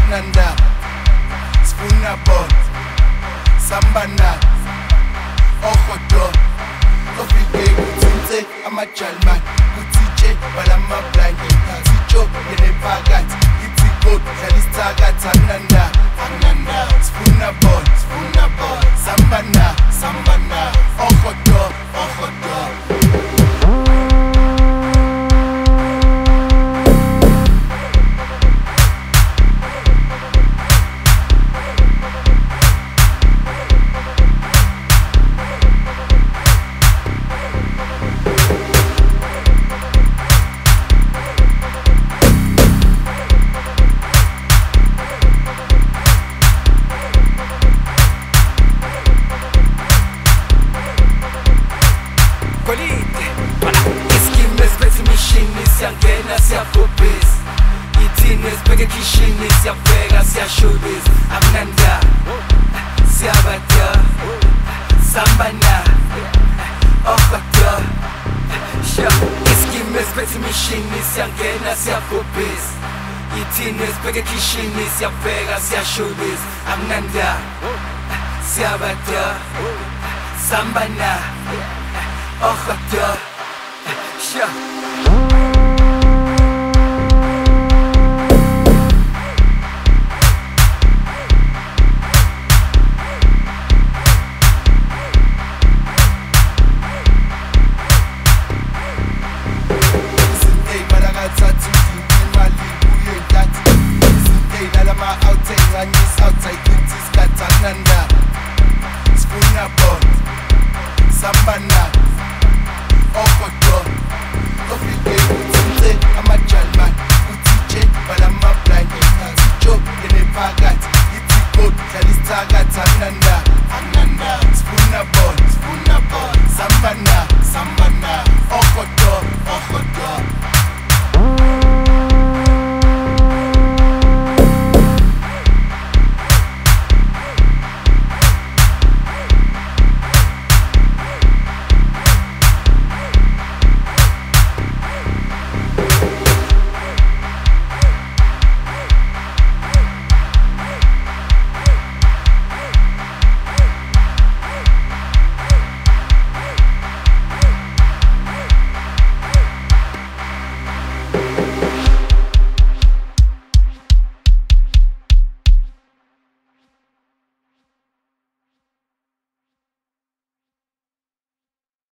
Nanda Sifuna bon Sambana Ohodo Ofike kutinze amajalman Kutije balama blind Kutijo yene pagat Kitiko Jalistakata Nanda Sifuna bon Sambana Ohodo Siyangena siyafobisa Ithini sibheke kishini siyafeka siyashubisa Akunanda Siyabada Sambana Ohodo Iskime sibheke imishini siyangena siyafobisa Ithini sibheke kishini siyafeka siyashubisa Akunanda Siyabada Sambana Ohodo